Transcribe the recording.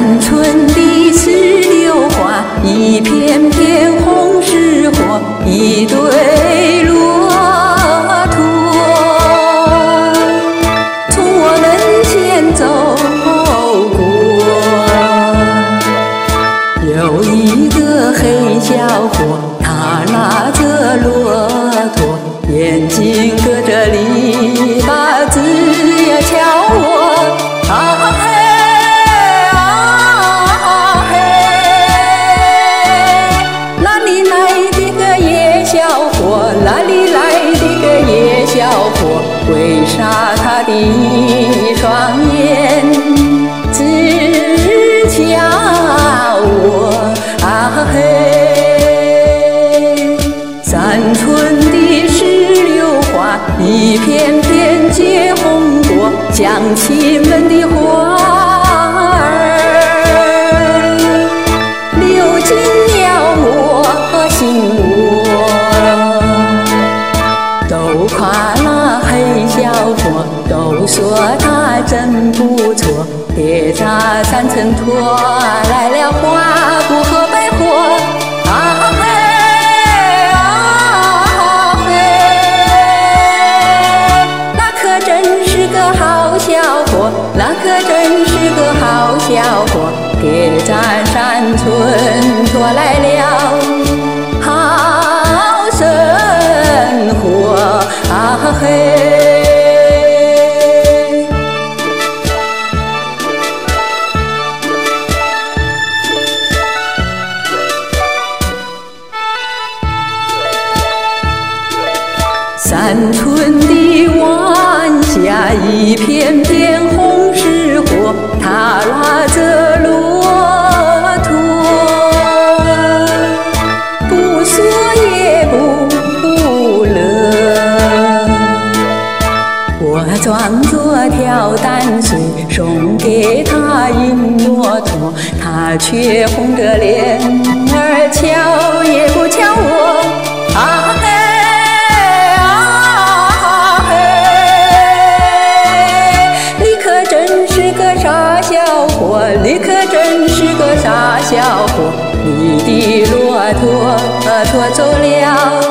山村的石榴花，一片片红似火，一对骆驼从我门前走过。有一个黑小伙，他拉着骆驼，眼睛隔着篱笆，只要瞧我。啊嘿啊嘿，哪里来的个野小伙？哪里来的个野小伙？为啥他的一双眼只瞧我？啊嘿，山村的石榴花，一片片结红果，乡亲们的花儿流进了我心窝。都夸那黑小伙，都说他真不错，别扎三层拖来了花布和百货。啊嘿啊嘿，那可真是个好小伙，那可真是个好小伙，给咱山村拖来了好生活。啊嘿，山村的晚霞，一片片红似火，他拉着骆驼，不说也不乐。我装作挑担水送给他引骆驼，他却红着脸儿瞧也不瞧我。啊嘿啊嘿，你可真是个傻小伙，你可真是个傻小伙，你的骆驼拖走了